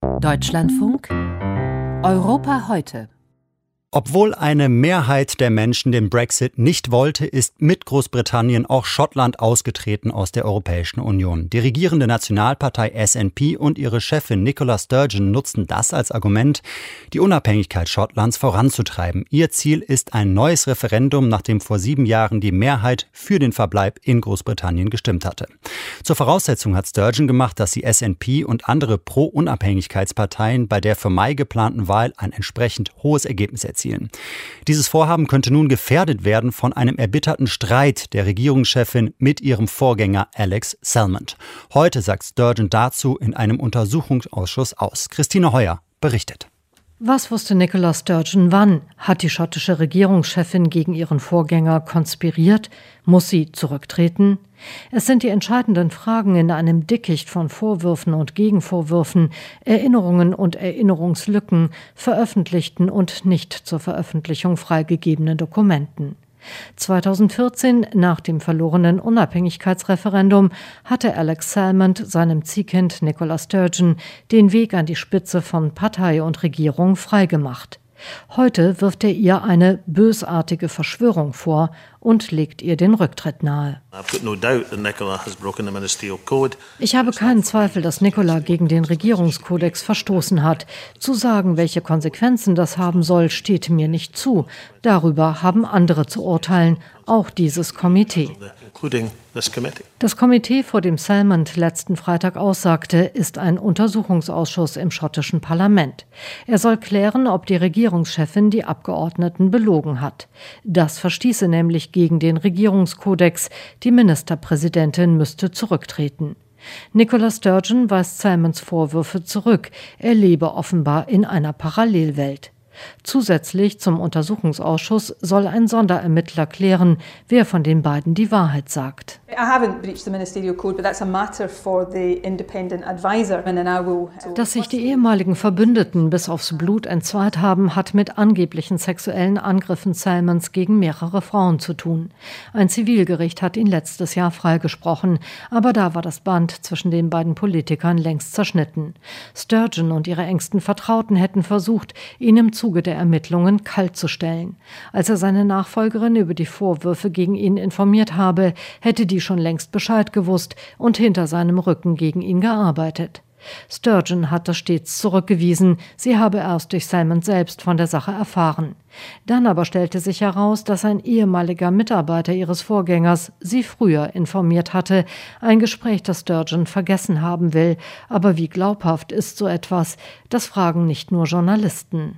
Deutschlandfunk Europa heute. Obwohl eine Mehrheit der Menschen den Brexit nicht wollte, ist mit Großbritannien auch Schottland ausgetreten aus der Europäischen Union. Die regierende Nationalpartei SNP und ihre Chefin Nicola Sturgeon nutzen das als Argument, die Unabhängigkeit Schottlands voranzutreiben. Ihr Ziel ist ein neues Referendum, nachdem vor 7 Jahren die Mehrheit für den Verbleib in Großbritannien gestimmt hatte. Zur Voraussetzung hat Sturgeon gemacht, dass die SNP und andere Pro-Unabhängigkeitsparteien bei der für Mai geplanten Wahl ein entsprechend hohes Ergebnis erzielen. Dieses Vorhaben könnte nun gefährdet werden von einem erbitterten Streit der Regierungschefin mit ihrem Vorgänger Alex Salmond. Heute sagt Sturgeon dazu in einem Untersuchungsausschuss aus. Christine Heuer berichtet. Was wusste Nicola Sturgeon wann? Hat die schottische Regierungschefin gegen ihren Vorgänger konspiriert? Muss sie zurücktreten? Es sind die entscheidenden Fragen in einem Dickicht von Vorwürfen und Gegenvorwürfen, Erinnerungen und Erinnerungslücken, veröffentlichten und nicht zur Veröffentlichung freigegebenen Dokumenten. 2014, nach dem verlorenen Unabhängigkeitsreferendum, hatte Alex Salmond seinem Ziehkind Nicola Sturgeon den Weg an die Spitze von Partei und Regierung freigemacht. Heute wirft er ihr eine bösartige Verschwörung vor und legt ihr den Rücktritt nahe. Ich habe keinen Zweifel, dass Nicola gegen den Regierungskodex verstoßen hat. Zu sagen, welche Konsequenzen das haben soll, steht mir nicht zu. Darüber haben andere zu urteilen, auch dieses Komitee. Das Komitee, vor dem Salmond letzten Freitag aussagte, ist ein Untersuchungsausschuss im schottischen Parlament. Er soll klären, ob die Regierungschefin die Abgeordneten belogen hat. Das verstieße nämlich gegen den Regierungskodex. Die Ministerpräsidentin müsste zurücktreten. Nicola Sturgeon weist Salmonds Vorwürfe zurück. Er lebe offenbar in einer Parallelwelt. Zusätzlich zum Untersuchungsausschuss soll ein Sonderermittler klären, wer von den beiden die Wahrheit sagt. Dass sich die ehemaligen Verbündeten bis aufs Blut entzweit haben, hat mit angeblichen sexuellen Angriffen Salmonds gegen mehrere Frauen zu tun. Ein Zivilgericht hat ihn letztes Jahr freigesprochen, aber da war das Band zwischen den beiden Politikern längst zerschnitten. Sturgeon und ihre engsten Vertrauten hätten versucht, ihn im Zuge der Ermittlungen kalt zu stellen. Als er seine Nachfolgerin über die Vorwürfe gegen ihn informiert habe, hätte die schon längst Bescheid gewusst und hinter seinem Rücken gegen ihn gearbeitet. Sturgeon hat das stets zurückgewiesen, sie habe erst durch Salmond selbst von der Sache erfahren. Dann aber stellte sich heraus, dass ein ehemaliger Mitarbeiter ihres Vorgängers sie früher informiert hatte, ein Gespräch, das Sturgeon vergessen haben will. Aber wie glaubhaft ist so etwas? Das fragen nicht nur Journalisten.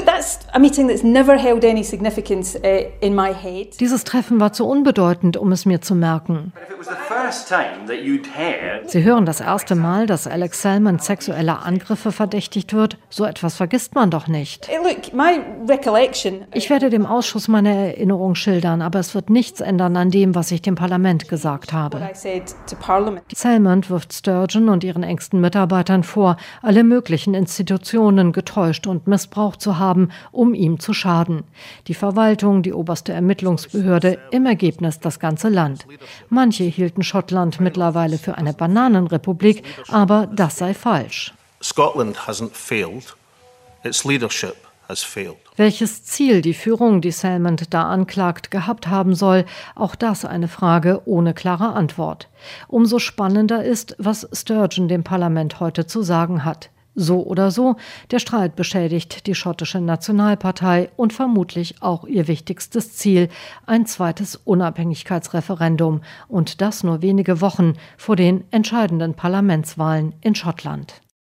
Dieses Treffen war zu unbedeutend, um es mir zu merken. Sie hören das erste Mal, dass Alex Salmond sexueller Angriffe verdächtigt wird. So etwas vergisst man doch nicht. Ich werde dem Ausschuss meine Erinnerung schildern, aber es wird nichts ändern an dem, was ich dem Parlament gesagt habe. Salmond wirft Sturgeon und ihren engsten Mitarbeitern vor, alle möglichen Institutionen getäuscht und missbraucht zu haben, um ihm zu schaden. Die Verwaltung, die oberste Ermittlungsbehörde, im Ergebnis das ganze Land. Manche hielten Schottland mittlerweile für eine Bananenrepublik, aber das sei falsch. Scotland hasn't failed. Its leadership has failed. Welches Ziel die Führung, die Salmond da anklagt, gehabt haben soll, auch das eine Frage ohne klare Antwort. Umso spannender ist, was Sturgeon dem Parlament heute zu sagen hat. So oder so, der Streit beschädigt die schottische Nationalpartei und vermutlich auch ihr wichtigstes Ziel, ein zweites Unabhängigkeitsreferendum, und das nur wenige Wochen vor den entscheidenden Parlamentswahlen in Schottland.